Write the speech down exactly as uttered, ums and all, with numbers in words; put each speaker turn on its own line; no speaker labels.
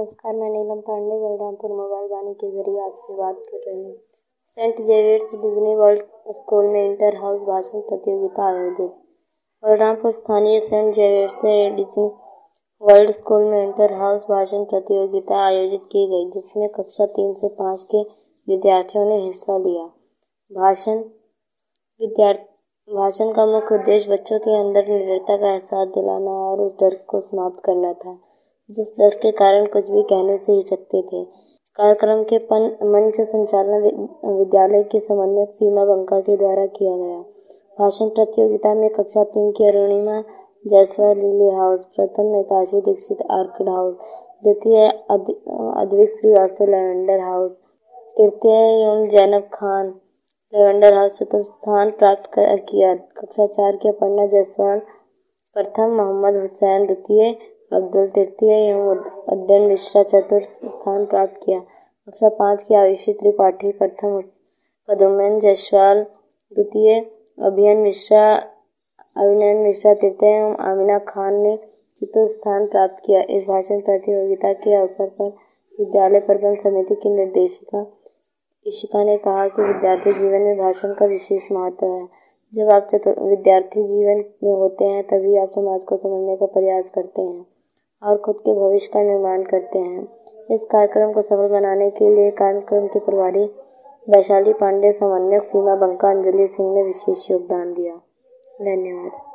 नमस्कार, मैं नीलम पांडे बलरामपुर मोबाइल वाणी के जरिए आपसे बात कर रही हूँ। Saint Xavier's Disney world school में इंटर हाउस भाषण प्रतियोगिता आयोजित। बलरामपुर स्थानीय saint Xavier's Disney world school में इंटर हाउस भाषण प्रतियोगिता आयोजित की गई, जिसमें कक्षा तीन से पाँच के विद्यार्थियों ने हिस्सा लिया। भाषण विद्यार्थी भाषण का मुख्य उद्देश्य बच्चों के अंदर निडरता का एहसास दिलाना और उस डर को समाप्त करना था, जिस डर के कारण कुछ भी कहने से हिचकते थे। कार्यक्रम के मंच संचालन विद्यालय की समन्वयक सीमा बंका के द्वारा किया गया। भाषण प्रतियोगिता में कक्षा तीन की अरुणिमा जायसवाल लिली हाउस, प्रथम एकाशी दीक्षित आर्किड हाउस, द्वितीय अद्विक श्रीवास्तव लैवेंडर हाउस, तृतीय एवं जैनब खान लैवेंडर हाउस चतुर्थ स्थान प्राप्त किया। कक्षा चार की अपर्णा जायसवाल प्रथम, मोहम्मद हुसैन द्वितीय, अब्दुल तृतीय एवं अध्ययन मिश्रा चतुर्थ स्थान प्राप्त किया। कक्षा पाँच की आयुषी त्रिपाठी प्रथम, पदुमन जायसवाल द्वितीय, अभिनयन मिश्रा अभिनयन मिश्रा तृतीय एवं आमिना खान ने चतुर्थ स्थान प्राप्त किया। इस भाषण प्रतियोगिता के अवसर पर विद्यालय प्रबंधन समिति की निर्देशिका इशिका ने कहा कि विद्यार्थी जीवन में भाषण का विशेष महत्व है। जब आप विद्यार्थी जीवन में होते हैं, तभी आप समाज को समझने का प्रयास करते हैं और खुद के भविष्य का निर्माण करते हैं। इस कार्यक्रम को सफल बनाने के लिए कार्यक्रम के प्रभारी वैशाली पांडे, समन्वयक सीमा बंका, अंजलि सिंह ने विशेष योगदान दिया। धन्यवाद।